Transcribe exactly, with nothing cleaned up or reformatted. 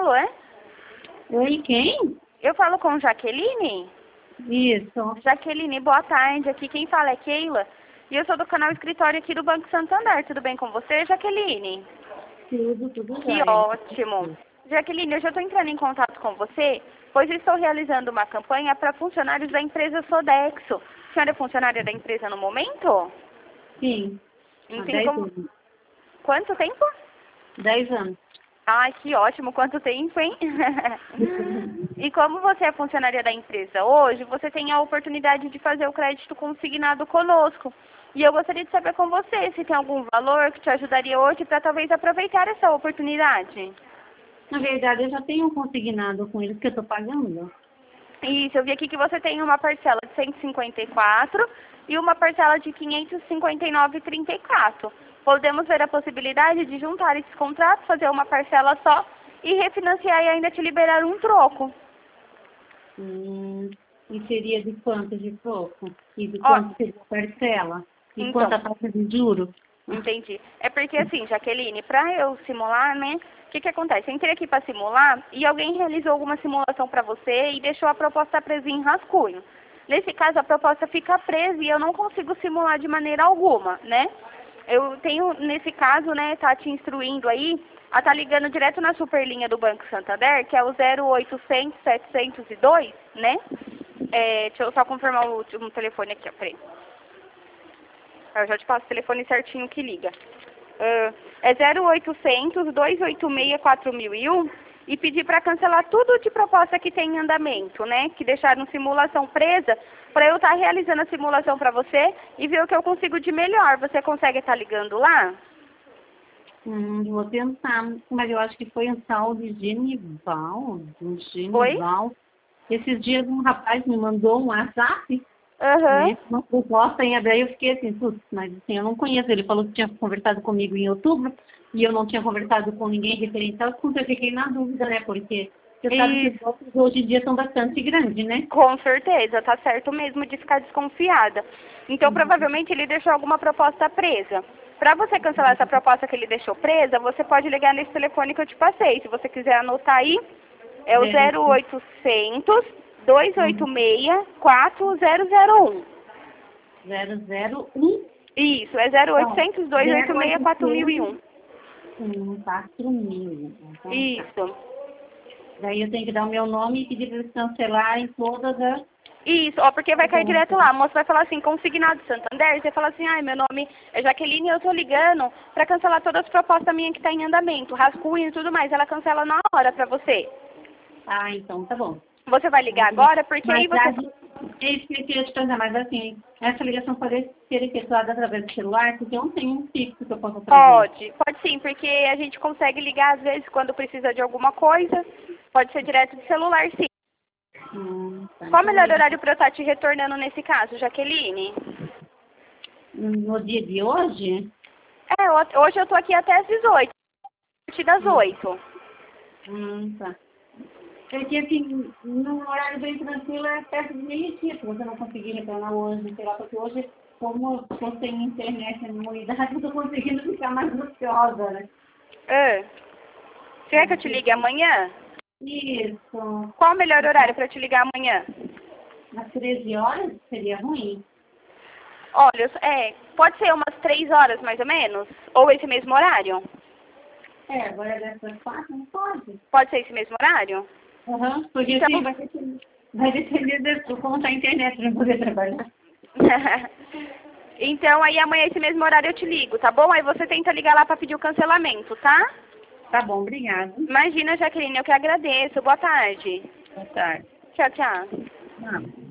falo, é? Oi, quem? Eu falo com Jaqueline? Isso. Jaqueline, boa tarde. Aqui quem fala é Keila. E eu sou do canal Escritório aqui do Banco Santander. Tudo bem com você, Jaqueline? Tudo, tudo Que jóia. ótimo. Jaqueline, eu já estou entrando em contato com você, pois eu estou realizando uma campanha para funcionários da empresa Sodexo. A senhora é funcionária da empresa no momento? Sim. Há Enfim, dez como... anos. Quanto tempo? Dez anos. Ai, que ótimo. Quanto tempo, hein? E como você é funcionária da empresa hoje, você tem a oportunidade de fazer o crédito consignado conosco. E eu gostaria de saber com você se tem algum valor que te ajudaria hoje para talvez aproveitar essa oportunidade. Na verdade, eu já tenho um consignado com eles que eu estou pagando. Isso, eu vi aqui que você tem uma parcela de cento e cinquenta e quatro e uma parcela de quinhentos e cinquenta e nove vírgula trinta e quatro. Podemos ver a possibilidade de juntar esses contratos, fazer uma parcela só e refinanciar e ainda te liberar um troco. Hum, e seria de quanto de troco? E de Ó, quanto seria a parcela? E então, quanto a taxa de juros? entendi. É porque assim, Jaqueline, para eu simular, né? O que que acontece? Eu entrei aqui para simular e alguém realizou alguma simulação para você e deixou a proposta presa em rascunho. Nesse caso, a proposta fica presa e eu não consigo simular de maneira alguma, né? Eu tenho, nesse caso, né, tá te instruindo aí, a tá ligando direto na superlinha do Banco Santander, que é o zero oitocentos, setecentos e dois, né? É, deixa eu só confirmar o último telefone aqui, ó, peraí. Eu já te passo o telefone certinho que liga. Uh, é zero oitocentos, dois oito seis, quatro mil e um e pedir para cancelar tudo de proposta que tem em andamento, né? Que deixaram simulação presa, para eu estar tá realizando a simulação para você e ver o que eu consigo de melhor. Você consegue estar tá ligando lá? Hum, vou tentar, mas eu acho que foi um tal de Genival, um Oi? Genival. Esses dias um rapaz me mandou um WhatsApp, Aham. né, uma proposta em abril, eu fiquei assim, putz, mas assim, eu não conheço. Ele falou que tinha conversado comigo em outubro, e eu não tinha conversado com ninguém referente ao assunto. Eu fiquei na dúvida, né, porque você sabe que os Isso, golpes hoje em dia são bastante grandes, né? com certeza, tá certo mesmo de ficar desconfiada. Então, provavelmente, ele deixou alguma proposta presa. Para você cancelar essa proposta que ele deixou presa, você pode ligar nesse telefone que eu te passei. Se você quiser anotar aí, é o Zero, zero oitocentos, dois oito seis, quatro zero zero um. zero, zero, um, Isso, é zero não, oitocentos, dois oito zero, seis, quatro mil e um. oitocentos, um, quatro mil. Então, tá. Isso. Daí eu tenho que dar o meu nome e pedir para eles cancelarem todas as... Isso, ó, porque vai cair direto lá. A moça vai falar assim, consignado Santander. Você fala assim, ai, meu nome é Jaqueline e eu tô ligando pra cancelar todas as propostas minhas que tá em andamento, rascunho e tudo mais. Ela cancela na hora pra você. Ah, então tá bom. Você vai ligar agora, porque aí Mas a você... gente, é isso que eu queria te perguntar, mas assim, essa ligação pode ser efetuada através do celular, porque eu não tenho um fixo que eu possa trazer. Pode, pode sim, porque a gente consegue ligar às vezes quando precisa de alguma coisa. Pode ser direto de celular, sim. Hum, tá. Qual o melhor horário para eu estar te retornando nesse caso, Jaqueline? No dia de hoje? É, ho- hoje eu tô aqui até às dezoito, a partir das Hum, oito. hum, tá. É que assim, num horário bem tranquilo é perto de meio-dia, se você não conseguir retornar hoje, sei lá, porque hoje, como eu tô sem internet na minha unidade, eu tô conseguindo ficar mais ansiosa, né? Ah, você quer que eu te ligue amanhã? Isso. Qual o melhor horário para eu te ligar amanhã? Às treze horas seria ruim. Olha, é, pode ser umas três horas mais ou menos? Ou esse mesmo horário? É, agora dessas quatro não pode. Pode ser esse mesmo horário? Uhum, porque Então, assim vai depender, vai depender de como tá a internet para poder trabalhar. então aí amanhã esse mesmo horário eu te ligo, tá bom? Aí você tenta ligar lá para pedir o cancelamento, tá? Tá bom, obrigada. Imagina, Jaqueline, eu que agradeço. Boa tarde. Boa tarde. Tchau, tchau. Não.